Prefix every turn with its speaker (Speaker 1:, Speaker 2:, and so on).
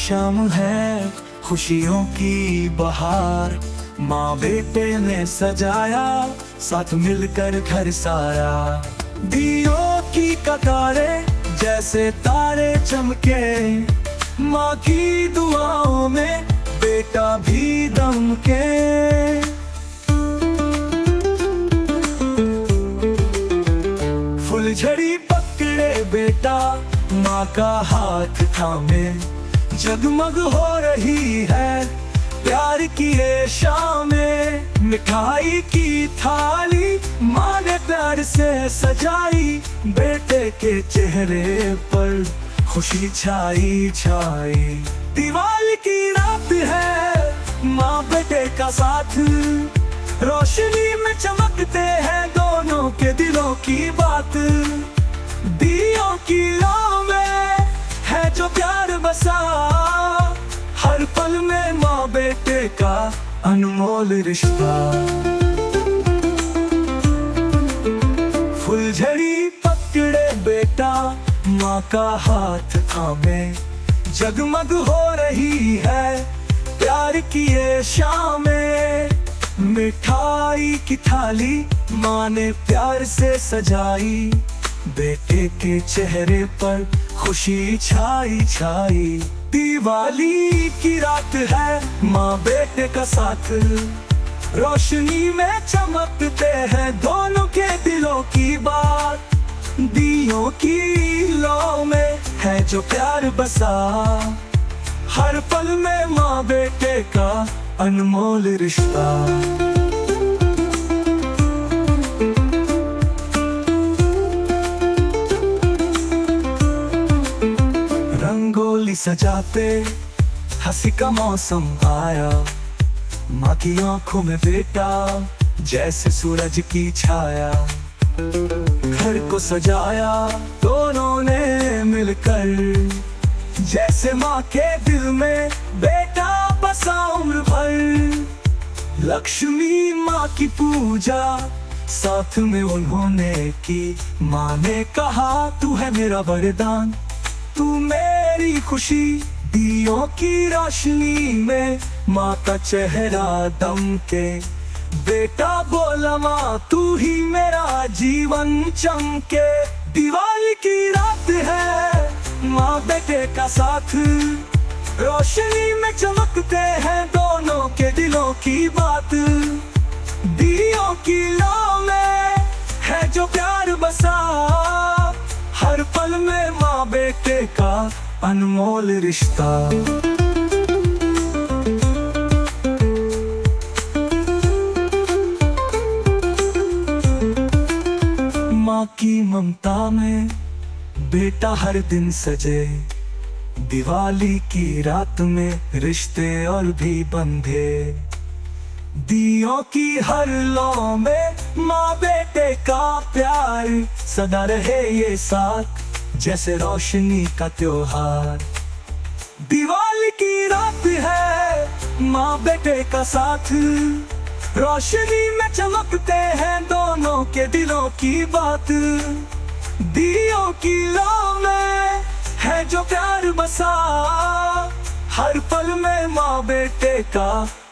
Speaker 1: शाम है, खुशियों की बहार। माँ बेटे ने सजाया, साथ मिलकर घर सारा। दियों की कतारें जैसे तारे चमके, माँ की दुआओं में बेटा भी दमके। फुलझड़ी पकड़े बेटा, माँ का हाथ थामे। जगमग हो रही है प्यार की ये शामें। मिठाई की थाली माँ ने प्यार से सजाई, बेटे के चेहरे पर खुशी छाई छाई। दिवाली की रात है, माँ बेटे का साथ, रोशनी में चमकते हैं दोनों के दिलों की बात। दियों की लौ में है जो प्यार बसा, हर पल में माँ बेटे का अनमोल रिश्ता। फुलझड़ी पकड़े बेटा, माँ का हाथ थामे। जगमग हो रही है प्यार की ये शामें। मिठाई की थाली माँ ने प्यार से सजाई, बेटे के चेहरे पर खुशी छाई छाई। दिवाली की रात है, माँ बेटे का साथ, रोशनी में चमकते हैं दोनों के दिलों की बात। दियों की लौ में है जो प्यार बसा, हर पल में माँ बेटे का अनमोल रिश्ता। रंगोली सजाते हंसी का मौसम आया, माँ की आंखों में बेटा जैसे सूरज की छाया। घर को सजाया दोनों ने मिलकर, जैसे माँ के दिल में बेटा बसा उम्र भर। लक्ष्मी माँ की पूजा साथ में उन्होंने की, माँ ने कहा तू है मेरा वरदान, तू मेरी खुशी। दियों की रोशनी में माँ का चेहरा दमके, बेटा बोला माँ तू ही मेरा जीवन चमके। दिवाली की रात है, माँ बेटे का साथ, रोशनी में चमकते हैं दोनों के दिलों की बात। दियों की लौ में है जो प्यार बसा, हर पल में माँ बेटे का अनमोल रिश्ता। माँ की ममता में बेटा हर दिन सजे, दिवाली की रात में रिश्ते और भी बंधे। दियों की हर लौ में माँ बेटे का प्यार, सदा रहे ये साथ जैसे रोशनी का त्योहार। दिवाली की रात है, माँ बेटे का साथ, रोशनी में चमकते हैं दोनों के दिलों की बात। दियों की लौ में है जो प्यार बसा, हर पल में माँ बेटे का